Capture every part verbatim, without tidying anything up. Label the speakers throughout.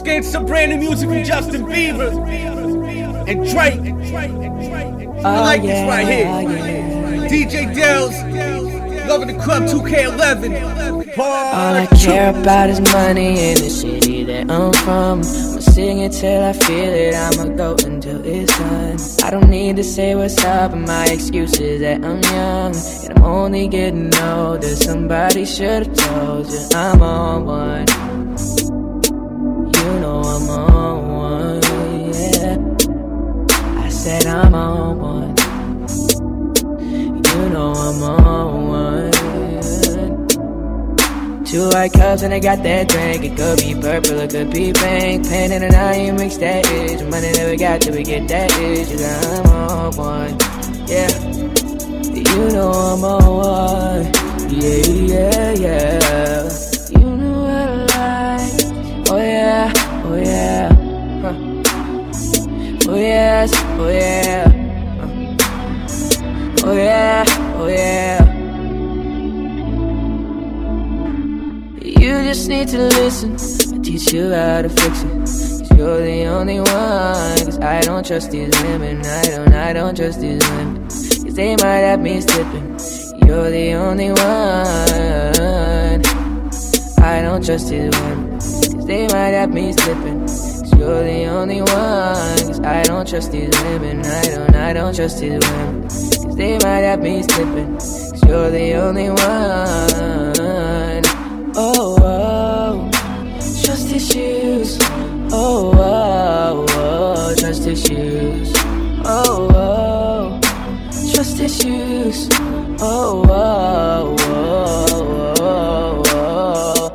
Speaker 1: get some brand new music from Justin Bieber and Drake. I like
Speaker 2: yeah,
Speaker 1: this right here.
Speaker 2: oh, yeah.
Speaker 1: D J Dells, Loving the Club two K eleven.
Speaker 2: All I care about is money in the city that I'm from. I'ma sing it till I feel it, I'ma go until it's done. I don't need to say what's up, and my excuse is that I'm young and I'm only getting older. Somebody should've told you I'm on one. You know I'm on one, yeah. I said I'm on one. You know I'm on one. Two white cups and I got that drink. It could be purple, it could be pink. Pain in an eye, you mix that itch. Money never got till we get that itch. You got I'm on one, yeah. You know I'm on one, yeah, yeah, yeah. You know what I like, oh yeah, oh yeah, huh. Oh yes, oh yeah, huh. Oh yeah, oh yeah. You just need to listen, I teach you how to fix it. Cause you're the only one. Cause I don't trust these women, I don't, I don't trust these women. Cause they might have me slipping. You're the only one. I don't trust these women. Cause they might have me slipping. Cause you're the only one. Cause I don't trust these women, I don't, I don't trust these women. Cause they might have me slipping. Cause you're the only one. Oh, oh, trust issues. Oh, oh, oh, trust issues. Oh, oh, trust issues. Oh, oh, oh, oh, oh.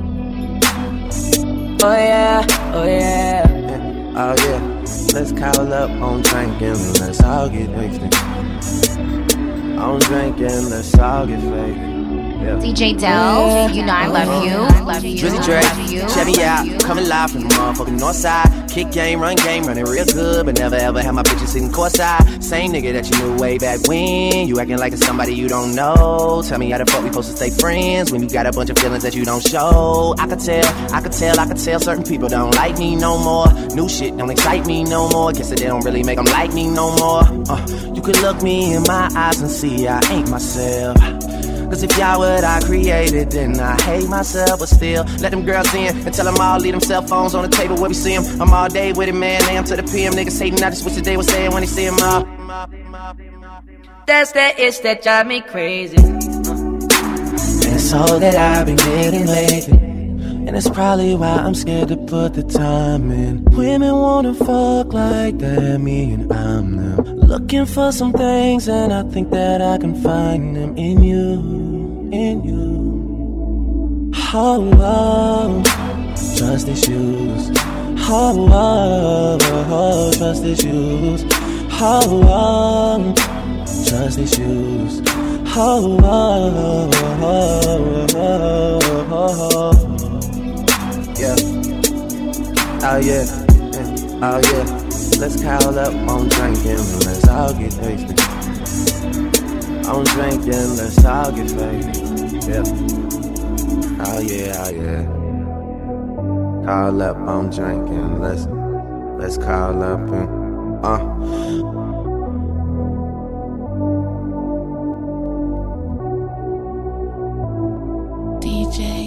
Speaker 2: Oh yeah, oh yeah.
Speaker 3: Oh yeah, let's call up on drinking, let's all get wasted. On drinking, let's all get faded. Yeah.
Speaker 4: D J Dells, you know I love you. Love you.
Speaker 3: Drizzy Drake, check me out, coming live from the motherfucking north side. Kick game, run game, running real good, but never ever had my bitches sitting courtside. Same nigga that you knew way back when. You acting like it's somebody you don't know. Tell me how the fuck we supposed to stay friends when you got a bunch of feelings that you don't show. I could tell, I could tell, I could tell certain people don't like me no more. New shit don't excite me no more. Guess that they don't really make them like me no more. Uh, you could look me in my eyes and see I ain't myself. Cause if y'all what I created, then I hate myself. But still, let them girls in and tell them all leave them cell phones on the table where we see them. I'm all day with it, man, A M to the P M. Niggas hating, I just wish that they was saying when they see them all.
Speaker 2: That's that itch that drive me crazy. It's all that I've been getting lately. And it's probably why I'm scared to put the time in. Women wanna fuck like that, me and I'm them. Looking for some things and I think that I can find them in you, in you. Oh, oh, trust issues. Oh, oh, oh, trust issues. Oh, oh, trust issues. Oh, oh, oh, oh, oh, oh.
Speaker 3: Yeah. Oh yeah. Oh yeah. Let's call up on drinking, let's all get wasted. On drinking, let's all get faded. Yeah. Oh yeah, oh yeah. Call up on drinking, let's let's call up and uh